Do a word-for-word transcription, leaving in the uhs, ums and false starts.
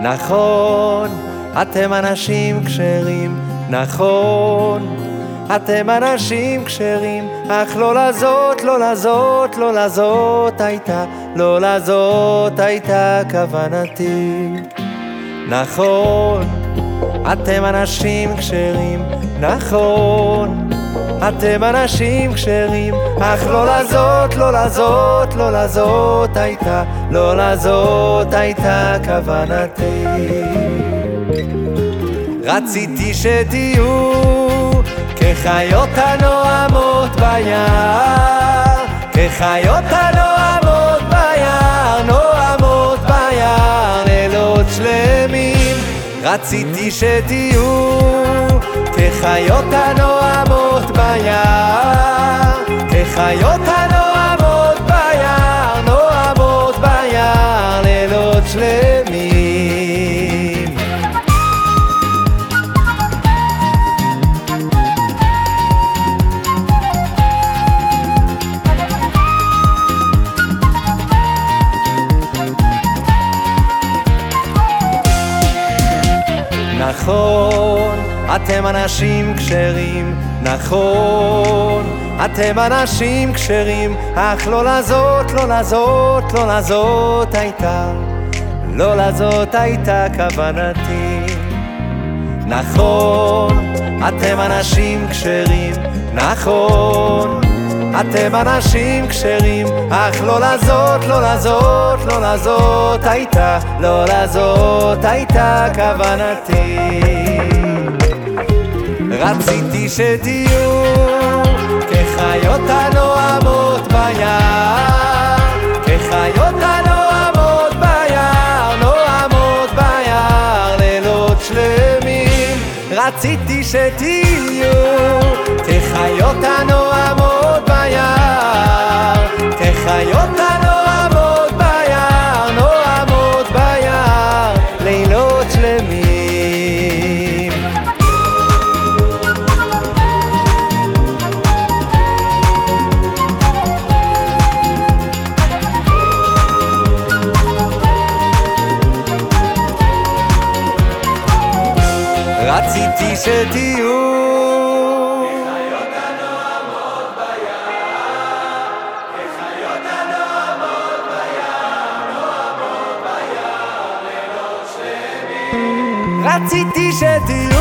נכון, אתם אנשים כשרים, נכון, אתם אנשים כשרים, אך לא לזאת, לא לזאת, לא לזאת הייתה, לא לזאת הייתה כוונתי. נכון, אתם אנשים כשרים, נכון, אתם אנשים כשרים, אך לא לזאת, לא לזאת, לא לזאת הייתה, לא לזאת הייתה כוונתי. רציתי שתהיו כחיות הנועמות ביער, כחיות הנועמות ביער, נועמות ביער לילות שלמים. רציתי שתהיו כחיות הנועמות ביער, כחיות הנועמות ביער, נועמות ביער לילות שלמים. נכון, אתם אנשים כשרים, נכון, אתם אנשים כשרים, אך לא לזאת, לא לזאת, לא לזאת הייתה, לא לזאת הייתה כוונתי. נכון, אתם אנשים כשרים, נכון, אתם אנשים כשרים, אך לא לזאת, לא לזאת, לא לזאת הייתה, לא לזאת הייתה כוונתי. רציתי שתהיו כחיות הנועמות ביער, כחיות הנועמות ביער, נועמות ביער לילות שלמים. רציתי שתהיו כחיות הנועמות ביער, כחיות הנועמות ביער, נועמות ביער לילות שלמים. רציתי שתהיו כחיות הנועמות ביער, כחיות הנועמות ביער, נועמות ביער לילות שלמים. רציתי שתהיו